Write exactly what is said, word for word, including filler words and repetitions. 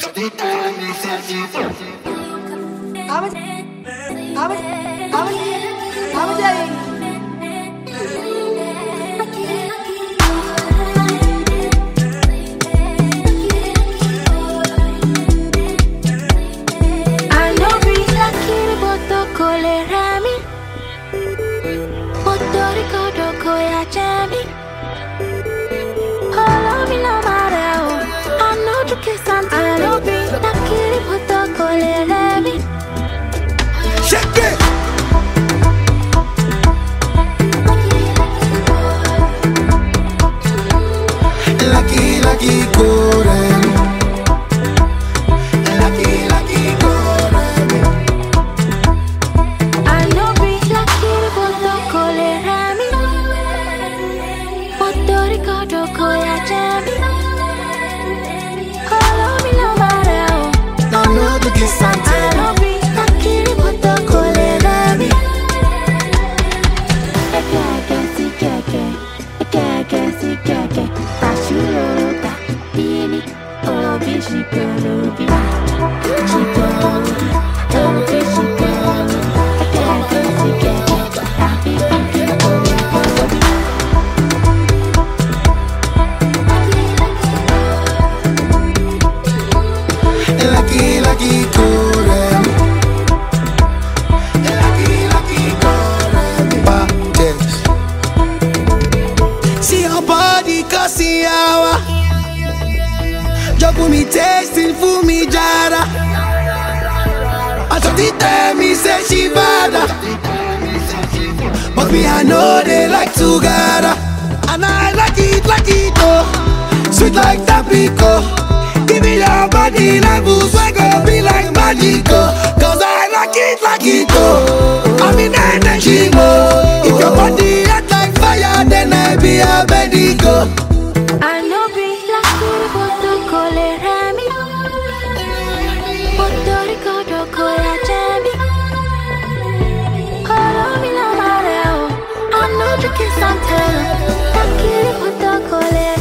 But me, I know they like together. And I like it, like it, oh. Sweet like Tampico. Give me your body like booze, we go be like magic, oh. Cause I like it, like it, oh. I'm in energy mode. If your body hot like fire, then I be a medico. I know be like you, but don't call it Remy. But don't call it Koya Jamie. Oh, me no matter. I know you can stand. Like you, but don't call it